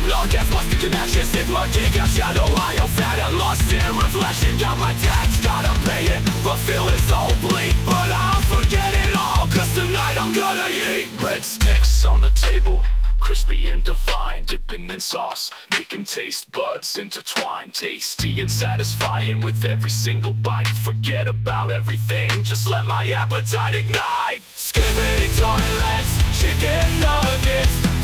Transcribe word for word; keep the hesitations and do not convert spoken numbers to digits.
long as plastic connections in working a shadow. I am fat and lost in reflection. Got my tax, gotta pay it, but feeling so bleak. But I'll forget it all, cause tonight I'm gonna eat breadsticks on the table, crispy and divine, dipping in sauce, making taste buds intertwine. Tasty and satisfying with every single bite. Forget about everything, just let my appetite ignite. Skipping toilets, chicken nuggets,